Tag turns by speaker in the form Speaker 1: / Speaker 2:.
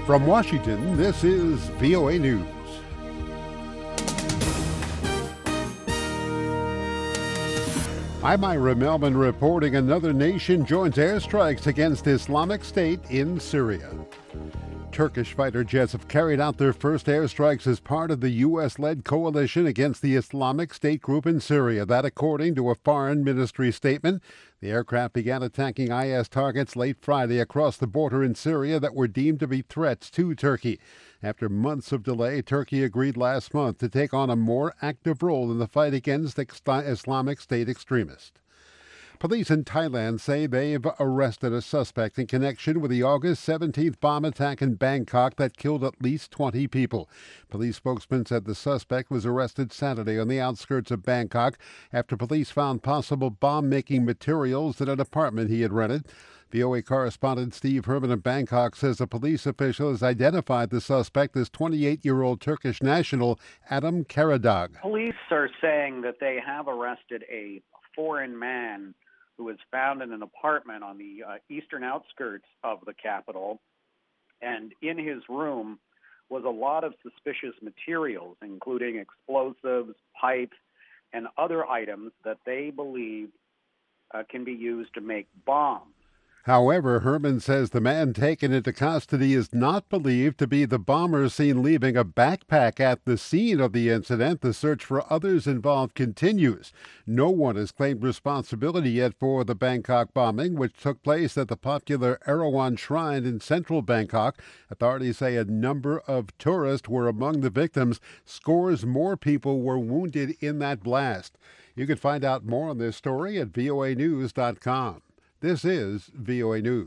Speaker 1: From Washington, this is VOA News. I'm Ira Melvin reporting another nation joins airstrikes against Islamic State in Syria. Turkish fighter jets have carried out their first airstrikes as part of the U.S.-led coalition against the Islamic State group in Syria. That according to a foreign ministry statement. The aircraft began attacking IS targets late Friday across the border in Syria that were deemed to be threats to Turkey. After months of delay, Turkey agreed last month to take on a more active role in the fight against Islamic State extremists. Police in Thailand say they've arrested a suspect in connection with the August 17th bomb attack in Bangkok that killed at least 20 people. Police spokesman said the suspect was arrested Saturday on the outskirts of Bangkok after police found possible bomb-making materials in an apartment he had rented. VOA correspondent Steve Herman of Bangkok says a police official has identified the suspect as 28-year-old Turkish national Adam Karadağ.
Speaker 2: Police are saying that they have arrested a foreign man who was found in an apartment on the eastern outskirts of the capital. And in his room was a lot of suspicious materials, including explosives, pipes, and other items that they believe can be used to make bombs.
Speaker 1: However, Herman says the man taken into custody is not believed to be the bomber seen leaving a backpack at the scene of the incident. The search for others involved continues. No one has claimed responsibility yet for the Bangkok bombing, which took place at the popular Erawan Shrine in central Bangkok. Authorities say a number of tourists were among the victims. Scores more people were wounded in that blast. You can find out more on this story at voanews.com. This is VOA News.